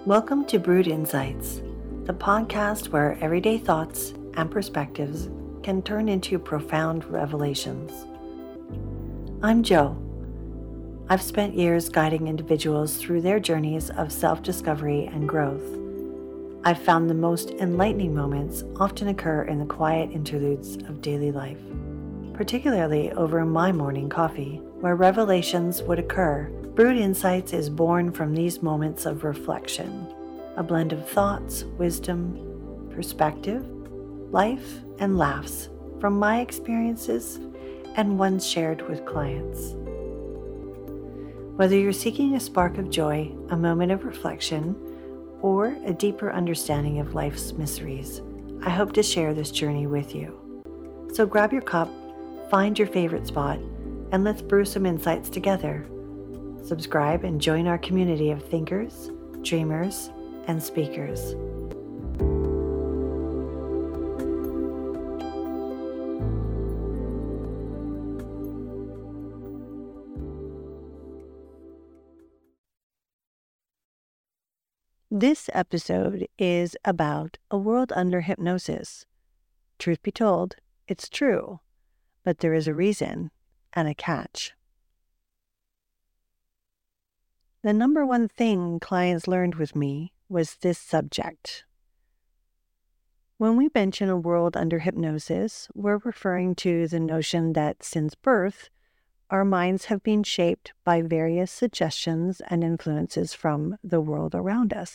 Welcome to Brood Insights, the podcast where everyday thoughts and perspectives can turn into profound revelations. I'm Jo. I've spent years guiding individuals through their journeys of self-discovery and growth. I've found the most enlightening moments often occur in the quiet interludes of daily life, particularly over my morning coffee, where revelations would occur. Brood Insights is born from these moments of reflection, a blend of thoughts, wisdom, perspective, life, and laughs from my experiences and ones shared with clients. Whether you're seeking a spark of joy, a moment of reflection, or a deeper understanding of life's mysteries, I hope to share this journey with you. So grab your cup, find your favorite spot, and let's brew some insights together. Subscribe and join our community of thinkers, dreamers, and speakers. This episode is about a world under hypnosis. Truth be told, it's true, but there is a reason and a catch. The number one thing clients learned with me was this subject. When we mention a world under hypnosis, we're referring to the notion that since birth, our minds have been shaped by various suggestions and influences from the world around us.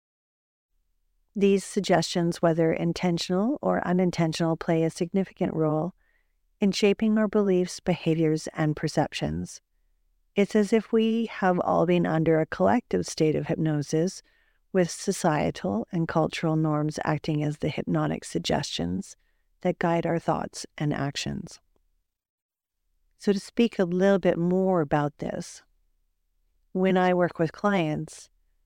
These suggestions, whether intentional or unintentional, play a significant role in shaping our beliefs, behaviors, and perceptions. It's as if we have all been under a collective state of hypnosis, with societal and cultural norms acting as the hypnotic suggestions that guide our thoughts and actions. So to speak a little bit more about this, when I work with clients,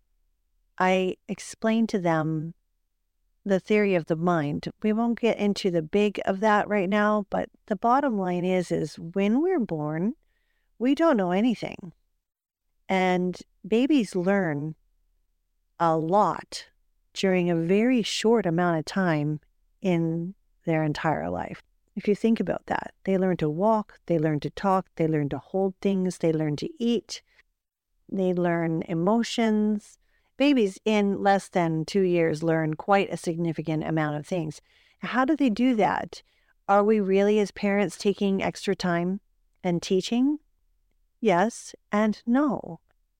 I explain to them the theory of the mind. We won't get into the big of that right now, but the bottom line is when we're born, we don't know anything. And babies learn a lot during a very short amount of time in their entire life. If you think about that, they learn to walk, they learn to talk, they learn to hold things, they learn to eat, they learn emotions. Babies in less than 2 years learn quite a significant amount of things. How do they do that? Are we really, as parents, taking extra time and teaching? Yes and no.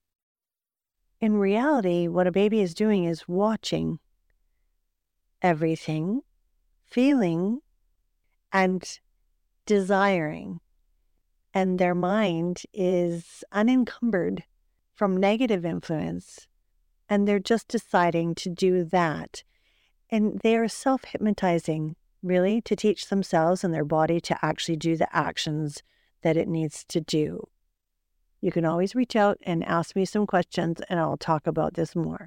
In reality, what a baby is doing is watching everything, feeling, and desiring. And their mind is unencumbered from negative influence. And they're just deciding to do that. And they are self-hypnotizing, really, to teach themselves and their body to actually do the actions that it needs to do. You can always reach out and ask me some questions, and I'll talk about this more.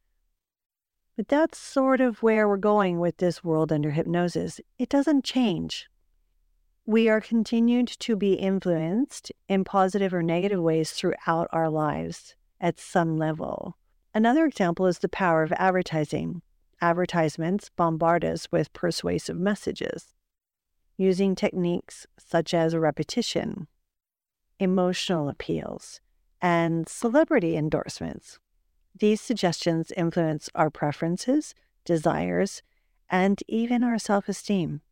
But that's sort of where we're going with this world under hypnosis. It doesn't change. We are continued to be influenced in positive or negative ways throughout our lives at some level. Another example is the power of advertising. Advertisements bombard us with persuasive messages, using techniques such as repetition, emotional appeals, and celebrity endorsements. These suggestions influence our preferences, desires, and even our self-esteem.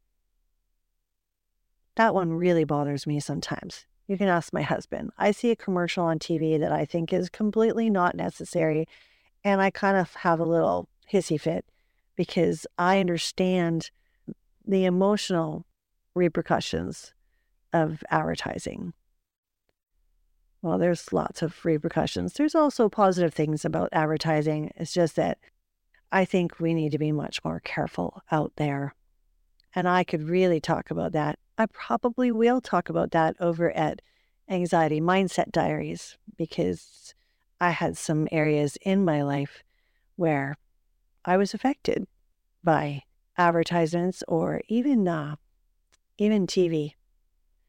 That one really bothers me sometimes. You can ask my husband. I see a commercial on TV that I think is completely not necessary, and I kind of have a little hissy fit because I understand the emotional repercussions of advertising. Well, there's lots of repercussions. There's also positive things about advertising. It's just that I think we need to be much more careful out there. And I could really talk about that. I probably will talk about that over at Anxiety Mindset Diaries, because I had some areas in my life where I was affected by advertisements or even TV.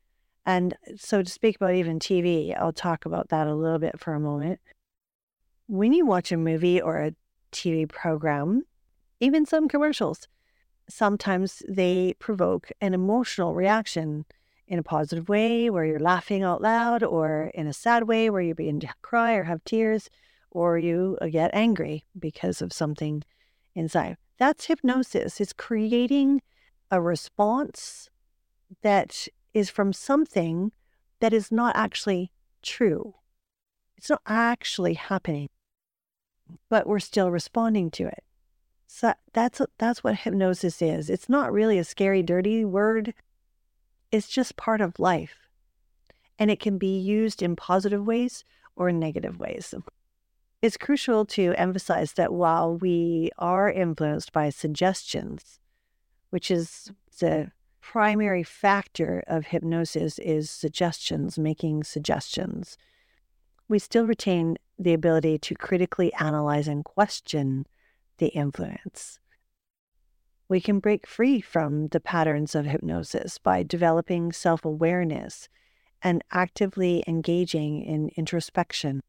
And so to speak about even TV, I'll talk about that a little bit for a moment. When you watch a movie or a TV program, even some commercials, sometimes they provoke an emotional reaction in a positive way where you're laughing out loud, or in a sad way where you begin to cry or have tears, or you get angry because of something inside. That's hypnosis. It's creating a response that is from something that is not actually true. It's not actually happening, but we're still responding to it. So that's what hypnosis is. It's not really a scary, dirty word. It's just part of life. And it can be used in positive ways or negative ways. It's crucial to emphasize that while we are influenced by suggestions, which is the primary factor of hypnosis, is suggestions, making suggestions, we still retain the ability to critically analyze and question the influence. We can break free from the patterns of hypnosis by developing self-awareness and actively engaging in introspection.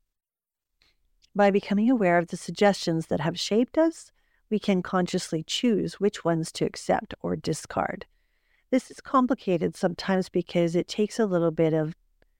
By becoming aware of the suggestions that have shaped us, we can consciously choose which ones to accept or discard. This is complicated sometimes because it takes a little bit of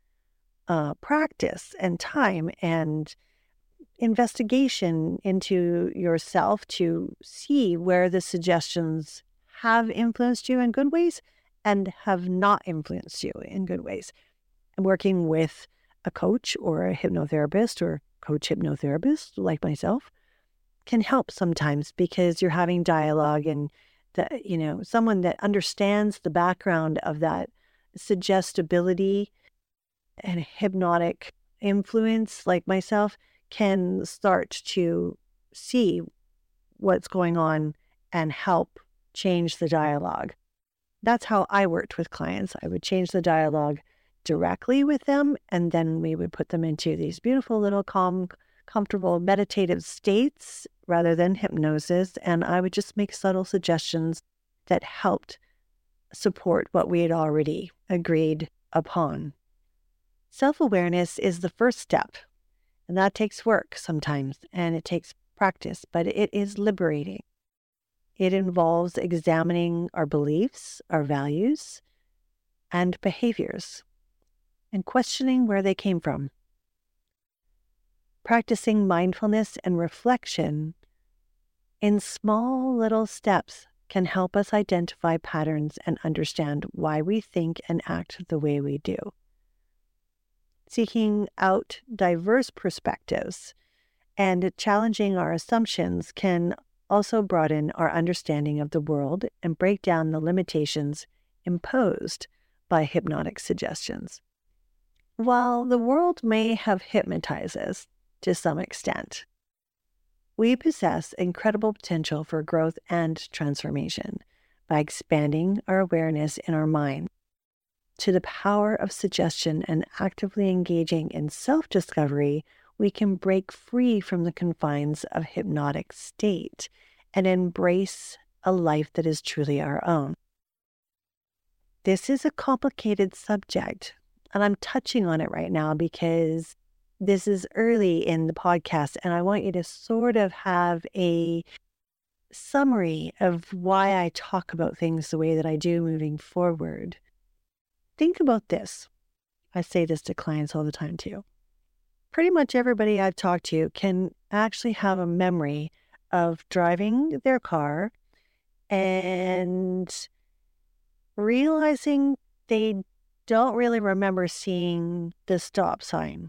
practice and time and investigation into yourself to see where the suggestions have influenced you in good ways and have not influenced you in good ways. And working with a coach or a hypnotherapist or coach hypnotherapist like myself can help sometimes, because you're having dialogue and someone that understands the background of that suggestibility and hypnotic influence like myself can start to see what's going on and help change the dialogue. That's how I worked with clients. I would change the dialogue directly with them, and then we would put them into these beautiful little calm, comfortable meditative states rather than hypnosis, and I would just make subtle suggestions that helped support what we had already agreed upon. Self-awareness is the first step, and that takes work sometimes, and it takes practice, but it is liberating. It involves examining our beliefs, our values, and behaviors, and questioning where they came from. Practicing mindfulness and reflection in small little steps can help us identify patterns and understand why we think and act the way we do. Seeking out diverse perspectives and challenging our assumptions can also broaden our understanding of the world and break down the limitations imposed by hypnotic suggestions. While the world may have hypnotized us to some extent, we possess incredible potential for growth and transformation by expanding our awareness in our mind to the power of suggestion and actively engaging in self-discovery. We can break free from the confines of hypnotic state and embrace a life that is truly our own. This is a complicated subject, and I'm touching on it right now because this is early in the podcast, and I want you to sort of have a summary of why I talk about things the way that I do moving forward. Think about this. I say this to clients all the time too. Pretty much everybody I've talked to can actually have a memory of driving their car and realizing they don't really remember seeing the stop sign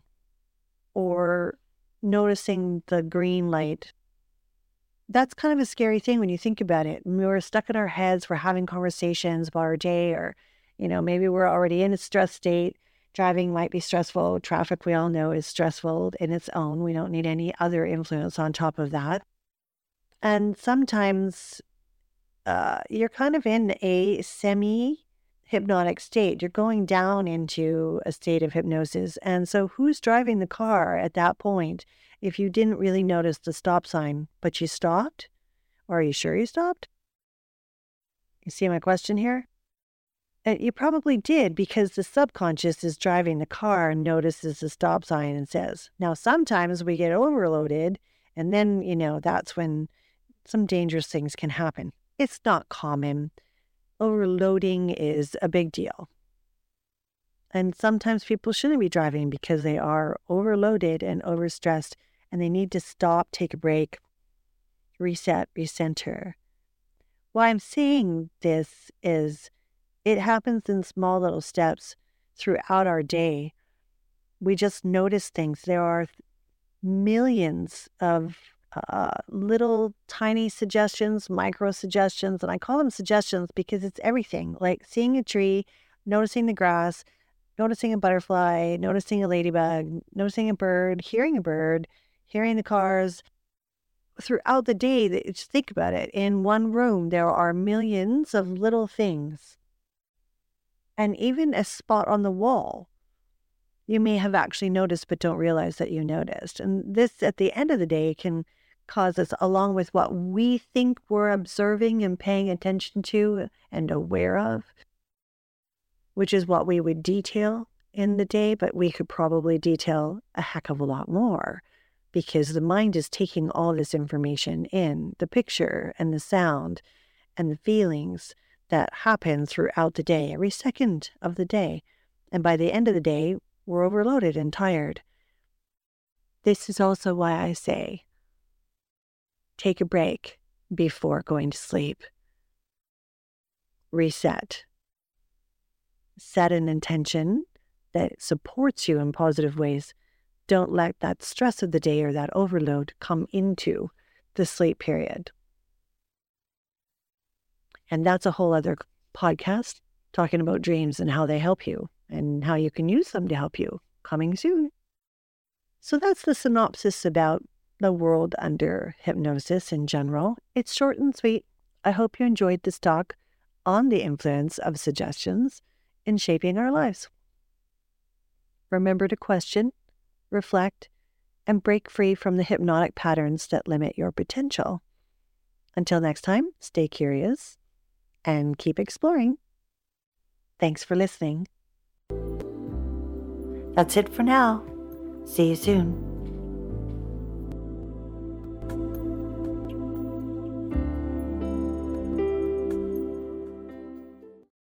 or noticing the green light. That's kind of a scary thing when you think about it. We're stuck in our heads, we're having conversations about our day, or maybe we're already in a stress state. Driving might be stressful. Traffic, we all know, is stressful in its own. We don't need any other influence on top of that. And sometimes you're kind of in a semi-hypnotic state. You're going down into a state of hypnosis. And so who's driving the car at that point if you didn't really notice the stop sign, but you stopped? Or are you sure you stopped? You see my question here? And you probably did, because the subconscious is driving the car and notices the stop sign and says, now, sometimes we get overloaded, and then, that's when some dangerous things can happen. It's not common. Overloading is a big deal. And sometimes people shouldn't be driving because they are overloaded and overstressed, and they need to stop, take a break, reset, recenter. Why I'm saying this is it happens in small little steps throughout our day. We just notice things. There are millions of little tiny suggestions, micro suggestions, and I call them suggestions because it's everything, like seeing a tree, noticing the grass, noticing a butterfly, noticing a ladybug, noticing a bird, hearing the cars. Throughout the day, just think about it. In one room, there are millions of little things. And even a spot on the wall, you may have actually noticed but don't realize that you noticed. And this, at the end of the day, can cause us, along with what we think we're observing and paying attention to and aware of, which is what we would detail in the day, but we could probably detail a heck of a lot more, because the mind is taking all this information in, the picture and the sound and the feelings that happen throughout the day, every second of the day. And by the end of the day, we're overloaded and tired. This is also why I say, take a break before going to sleep. Reset. Set an intention that supports you in positive ways. Don't let that stress of the day or that overload come into the sleep period. And that's a whole other podcast, talking about dreams and how they help you and how you can use them to help you, coming soon. So that's the synopsis about the world under hypnosis in general. It's short and sweet. I hope you enjoyed this talk on the influence of suggestions in shaping our lives. Remember to question, reflect, and break free from the hypnotic patterns that limit your potential. Until next time, stay curious and keep exploring. Thanks for listening. That's it for now. See you soon.